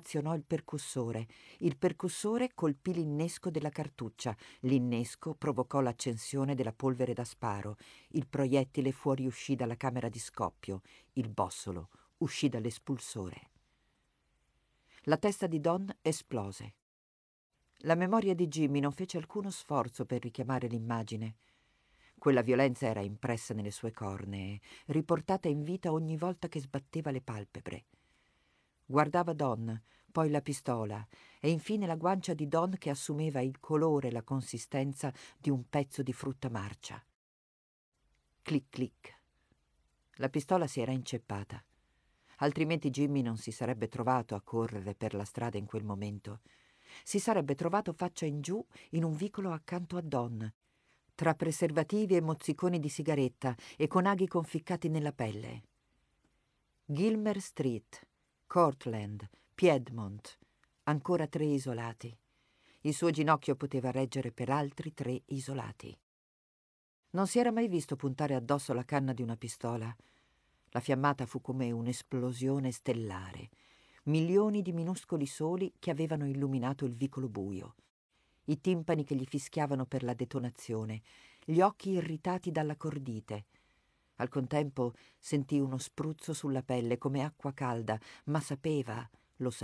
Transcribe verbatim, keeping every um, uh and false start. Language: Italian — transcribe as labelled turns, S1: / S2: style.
S1: azionò il percussore. Il percussore colpì l'innesco della cartuccia. L'innesco provocò l'accensione della polvere da sparo. Il proiettile fuoriuscì dalla camera di scoppio. Il bossolo uscì dall'espulsore. La testa di Don esplose. La memoria di Jimmy non fece alcuno sforzo per richiamare l'immagine. Quella violenza era impressa nelle sue cornee, riportata in vita ogni volta che sbatteva le palpebre. Guardava Don, poi la pistola e infine la guancia di Don che assumeva il colore e la consistenza di un pezzo di frutta marcia. Clic clic. La pistola si era inceppata. Altrimenti Jimmy non si sarebbe trovato a correre per la strada in quel momento. Si sarebbe trovato faccia in giù in un vicolo accanto a Don, tra preservativi e mozziconi di sigaretta e con aghi conficcati nella pelle. Gilmer Street, Cortlandt, Piedmont, ancora tre isolati. Il suo ginocchio poteva reggere per altri tre isolati. Non si era mai visto puntare addosso la canna di una pistola. La fiammata fu come un'esplosione stellare. Milioni di minuscoli soli che avevano illuminato il vicolo buio. I timpani che gli fischiavano per la detonazione, gli occhi irritati dalla cordite. Al contempo sentì uno spruzzo sulla pelle come acqua calda, ma sapeva, lo sapeva,